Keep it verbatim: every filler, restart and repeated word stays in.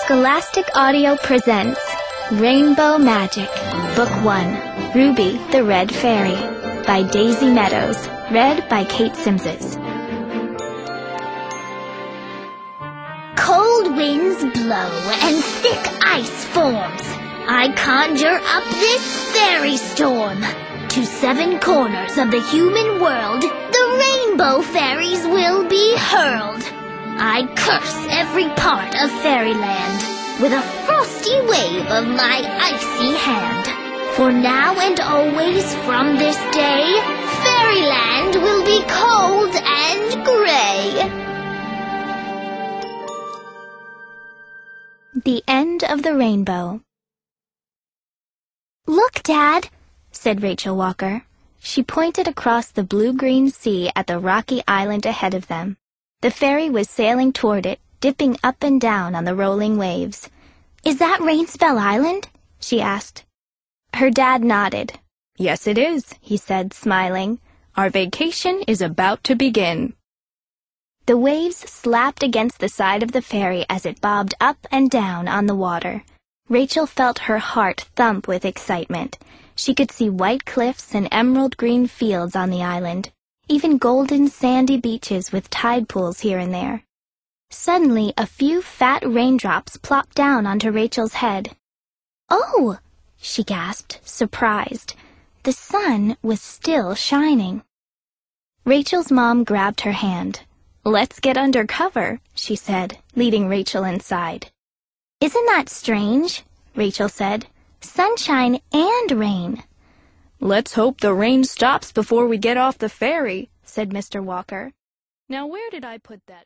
Scholastic Audio presents Rainbow Magic, Book one, Ruby the Red Fairy, by Daisy Meadows, read by Kate Simses. Cold winds blow and thick ice forms. I conjure up this fairy storm. To seven corners of the human world, the rainbow fairies will be hurled. I curse every part of fairyland with a frosty wave of my icy hand. For now and always from this day, fairyland will be cold and gray. The End of the Rainbow. "Look, Dad," said Rachel Walker. She pointed across the blue-green sea at the rocky island ahead of them. The fairy was sailing toward it, dipping up and down on the rolling waves. "Is that Rainspell Island?" she asked. Her dad nodded. "Yes, it is," he said, smiling. "Our vacation is about to begin." The waves slapped against the side of the ferry as it bobbed up and down on the water. Rachel felt her heart thump with excitement. She could see white cliffs and emerald green fields on the island, even golden sandy beaches with tide pools here and there. Suddenly, a few fat raindrops plopped down onto Rachel's head. "Oh!" she gasped, surprised. The sun was still shining. Rachel's mom grabbed her hand. "Let's get under cover," she said, leading Rachel inside. "Isn't that strange?" Rachel said. "Sunshine and rain." "Let's hope the rain stops before we get off the ferry," said Mister Walker. "Now where did I put that?"